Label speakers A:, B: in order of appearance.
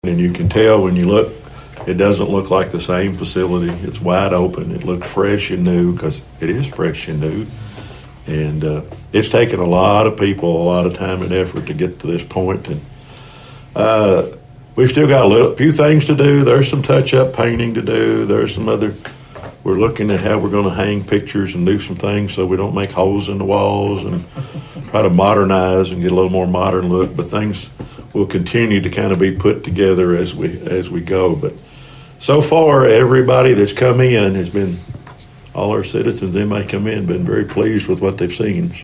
A: And you can tell when you look, it doesn't look like the same facility. It's wide open. It looks fresh and new because it is fresh and new. And it's taken a lot of people, a lot of time and effort to get to this point. And we've still got a few things to do. There's some touch-up painting to do. There's some other. We're looking at how we're going to hang pictures and do some things so we don't make holes in the walls and try to modernize and get a little more modern look. But things will continue to kind of be put together as we go. But so far, everybody that's come in has been, all our citizens, they may come in, been very pleased with what they've seen.